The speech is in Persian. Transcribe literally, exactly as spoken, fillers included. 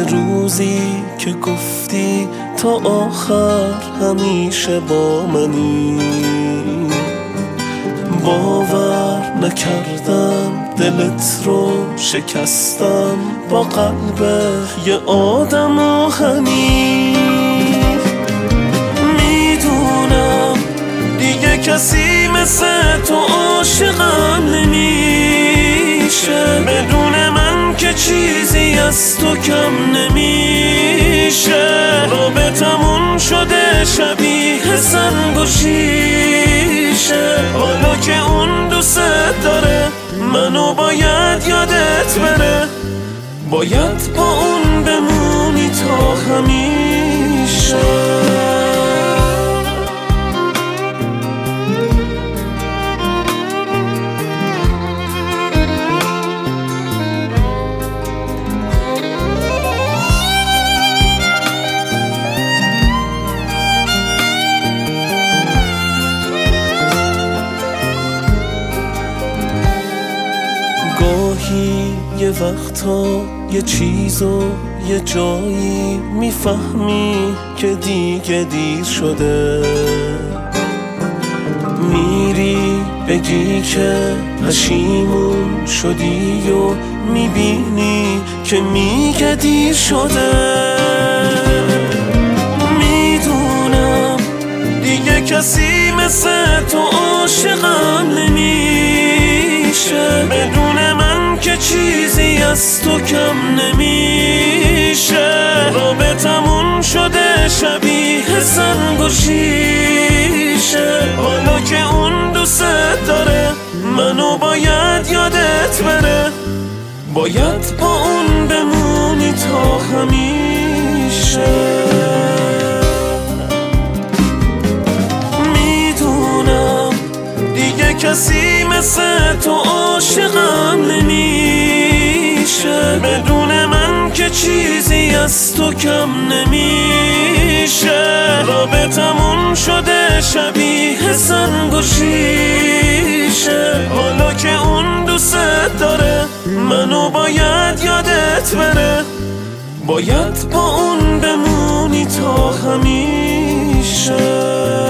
روزی که گفتی تا آخر همیشه با منی، باور نکردم دلت رو شکستم با قلب یه آدم آهنی. میدونم دیگه کسی مثل تو عاشقم نمیشه، بدون من که چیزی از تو کم نمیشه. رابطمون شده شبیه سنگ و شیشه، حالا که اون دوست داره منو باید یادت بره، باید با اون بمونی تا همیشه. گاهی یه وقتا یه چیزو یه جایی میفهمی که دیگه دیر شده، میری بگی که پشیمون شدی و میبینی که میگه دیر شده. میدونم دیگه کسی مثل تو عاشقم نمیشه، بدون من که چیزی از تو کم نمیشه. رابطمون شده شبیه سنگ و شیشه، حالا که اون دوست داره منو باید یادت بره، باید با اون بمونی تا همیشه. میدونم دیگه کسی مثل تو عاشقم نمیشه، بدون من که چیزی از تو کم نمیشه. رابطمون شده شبیه سنگ و شیشه، حالا که اون دوست داره منو باید یادت بره، باید با اون بمونی تا همیشه.